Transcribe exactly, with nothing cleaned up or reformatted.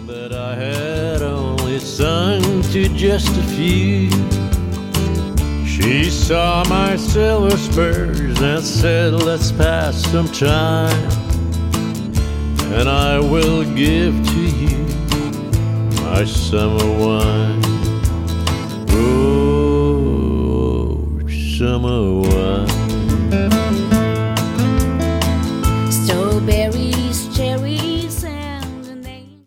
that I had only sung to just a few. She saw my silver spurs and said, let's pass some time, and I will give to you my summer wine. Oh, summer wine.